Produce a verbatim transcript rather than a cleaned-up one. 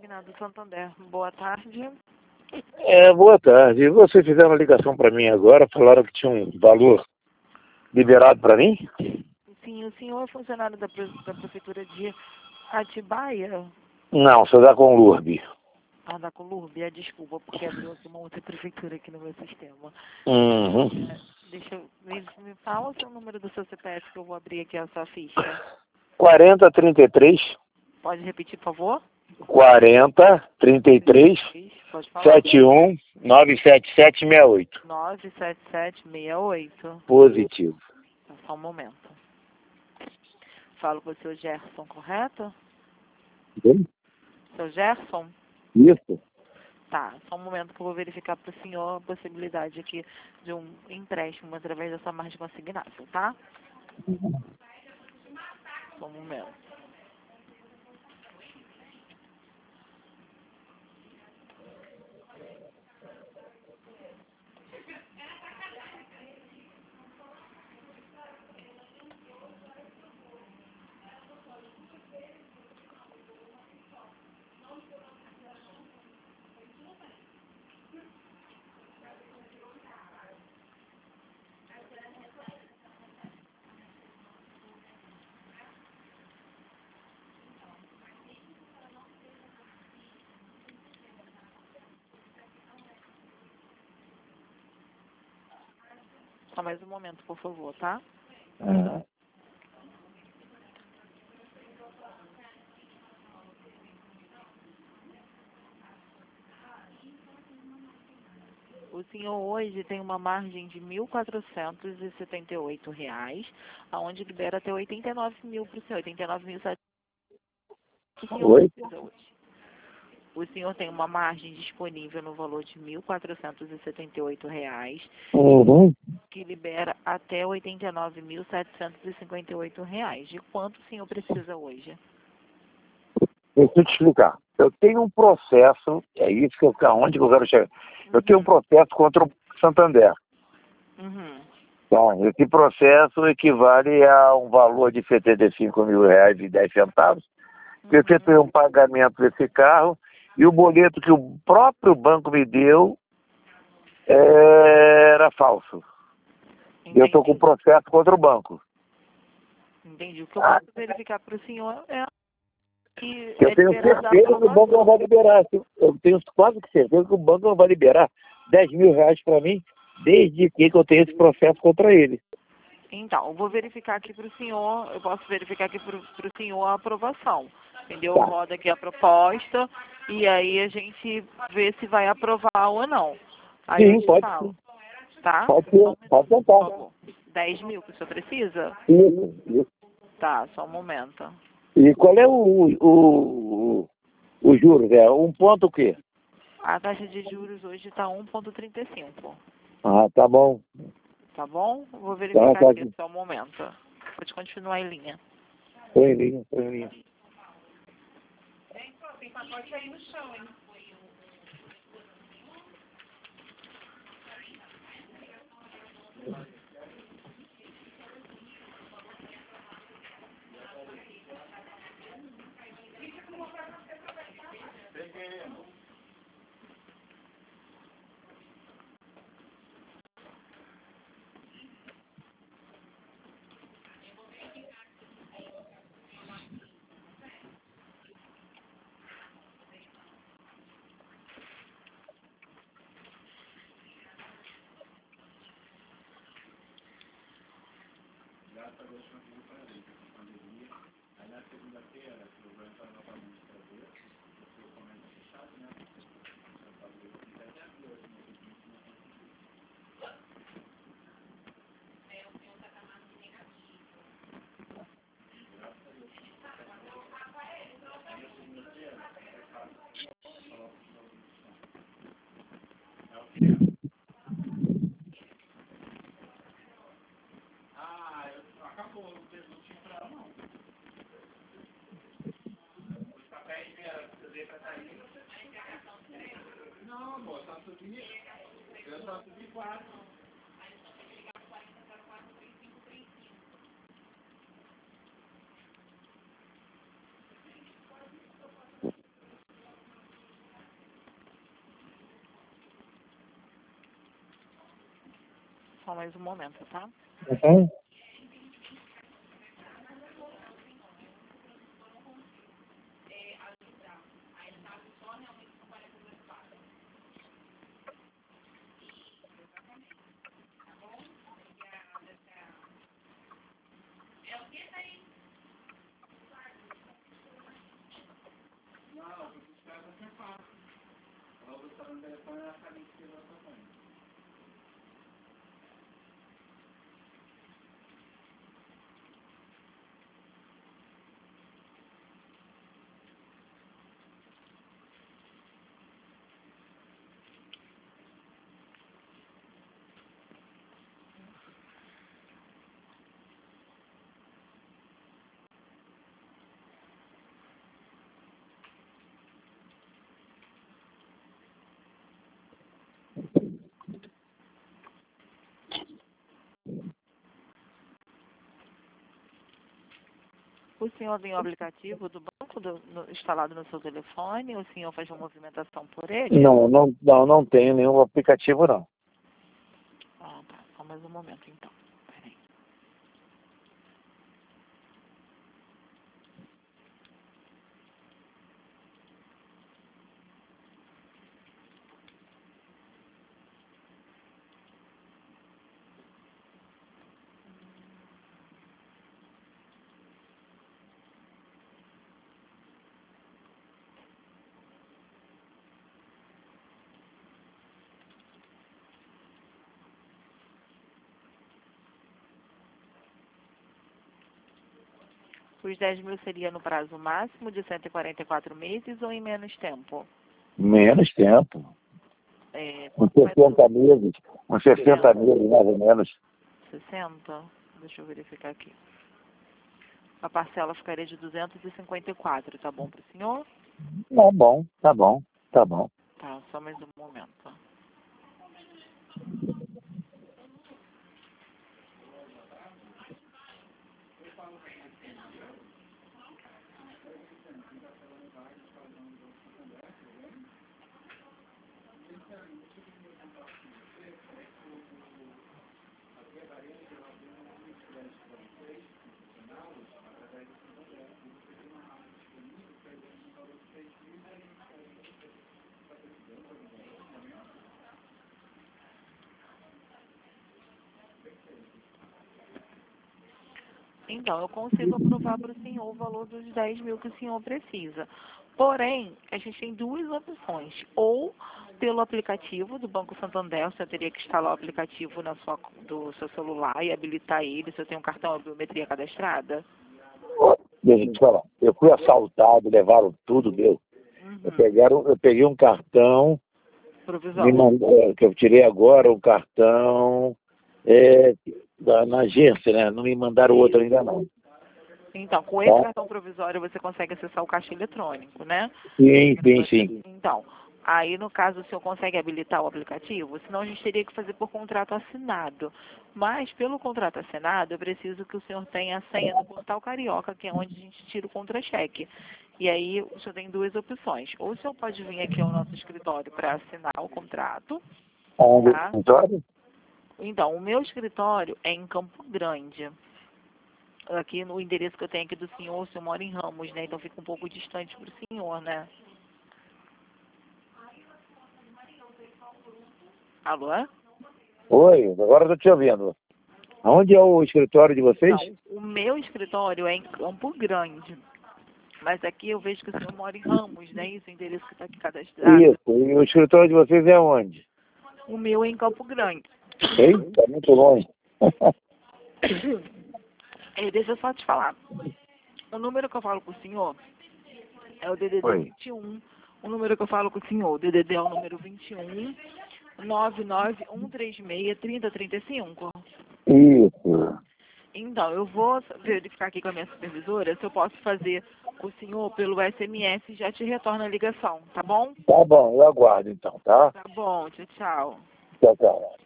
consignado Santander. Boa tarde. É, boa tarde. Vocês fizeram uma ligação para mim agora, falaram que tinha um valor liberado para mim? Sim, o senhor é funcionário da, pre da Prefeitura de Atibaia? Não, sou da Conlurb. Ah, da Colômbia, desculpa, porque abriu aqui uma outra prefeitura aqui no meu sistema. Uhum. É, deixa eu... Me, me fala o seu número do seu C P F que eu vou abrir aqui a sua ficha. quarenta, trinta e três, Pode repetir, por favor? quarenta, trinta e três, Pode falar. setenta e um, novecentos e setenta e sete, sessenta e oito. nove sete sete seis oito. Positivo. Só um momento. Falo com o seu Gerson, correto? Sim? Seu Gerson? Isso. Tá, só um momento que eu vou verificar para o senhor a possibilidade aqui de um empréstimo através dessa margem consignável, tá? Só um momento. Só mais um momento, por favor, tá? Uhum. O senhor hoje tem uma margem de mil quatrocentos e setenta e oito reais, aonde libera até oitenta e nove mil para o senhor, oitenta e nove mil e setecentos. O senhor Oi? precisa hoje. O senhor tem uma margem disponível no valor de mil quatrocentos e setenta e oito reais, Uhum. que libera até oitenta e nove mil setecentos e cinquenta e oito reais. De quanto o senhor precisa hoje? Deixa eu te explicar. Eu tenho um processo, é isso que eu, aonde que eu quero chegar. Eu tenho um processo contra o Santander. Uhum. Então, esse processo equivale a um valor de setenta e cinco mil reais e dez centavos. Eu efetuei um pagamento desse carro e o boleto que o próprio banco me deu era falso. Entendi. Eu estou com processo contra o banco. Entendi. O que eu posso verificar para o senhor é que Eu é tenho liberada a certeza que o banco não aprovação. vai liberar. Eu tenho quase que certeza que o banco não vai liberar dez mil reais para mim, desde que eu tenho esse processo contra ele. Então, eu vou verificar aqui para o senhor, eu posso verificar aqui para o senhor a aprovação. Entendeu? Tá. Roda aqui a proposta e aí a gente vê se vai aprovar ou não. Aí Sim, eu te pode falo, sim. tá? Pode Só um ser. minuto, Pode por tentar. favor. dez mil que o senhor precisa? Isso, isso. Tá, só um momento. E qual é o, o, o, o juros? É um ponto o quê? A taxa de juros hoje está um vírgula trinta e cinco. Ah, tá bom. Tá bom? Vou Tá, verificar tá aqui aqui. só um momento. Pode continuar em linha. Põe em linha, põe em linha. Só mais um momento, tá? Uhum. O senhor tem o aplicativo do banco do, no, instalado no seu telefone? O senhor faz uma movimentação por ele? Não, não, não, não tenho nenhum aplicativo, não. Ah, tá. Só mais um momento, então. Peraí. Os dez mil seria no prazo máximo de cento e quarenta e quatro meses ou em menos tempo? Menos tempo. É, Uns quanto vai sessenta meses. Uns sessenta meses, mais ou menos. sessenta? Deixa eu verificar aqui. A parcela ficaria de duzentos e cinquenta e quatro, tá bom para o senhor? Tá bom, tá bom, tá bom. Tá, só mais um momento. Então, eu consigo aprovar para o senhor o valor dos dez mil que o senhor precisa. Porém, a gente tem duas opções. Ou pelo aplicativo do Banco Santander, você teria que instalar o aplicativo na sua, do seu celular e habilitar ele, se eu tenho um cartão de biometria cadastrada. Deixa eu te falar. Eu fui assaltado, levaram tudo meu. Uhum. Eu, pegaram, eu peguei um cartão, me Provisório. mandou, que eu tirei agora, um cartão é, da, na agência, né? Não me mandaram outro ainda não. Então, com esse Tá? cartão provisório você consegue acessar o caixa eletrônico, né? Sim, sim, sim. Então, aí no caso o senhor consegue habilitar o aplicativo, senão a gente teria que fazer por contrato assinado. Mas pelo contrato assinado, eu preciso que o senhor tenha a senha do Portal Carioca, que é onde a gente tira o contra-cheque. E aí o senhor tem duas opções. Ou o senhor pode vir aqui ao nosso escritório para assinar o contrato, Onde? tá? Escritório? Então, o meu escritório é em Campo Grande. Aqui no endereço que eu tenho aqui do senhor, o senhor mora em Ramos, né? Então fica um pouco distante para o senhor, né? Alô? Oi, agora eu tô te ouvindo. Aonde é o escritório de vocês? Não, o meu escritório é em Campo Grande. Mas aqui eu vejo que o senhor mora em Ramos, né? Esse endereço que está aqui cadastrado. Isso, e o escritório de vocês é onde? O meu é em Campo Grande. Ei, tá muito longe. É, deixa eu só te falar. O número que eu falo com o senhor é o D D D Oi. vinte e um. O número que eu falo com o senhor, o D D D é o número vinte e um, nove nove um três seis, trinta, trinta e cinco. Isso. Então, eu vou verificar aqui com a minha supervisora se eu posso fazer o senhor pelo S M S e já te retorno a ligação, tá bom? Tá bom, eu aguardo então, tá? Tá bom, tchau, tchau. Tchau, tchau.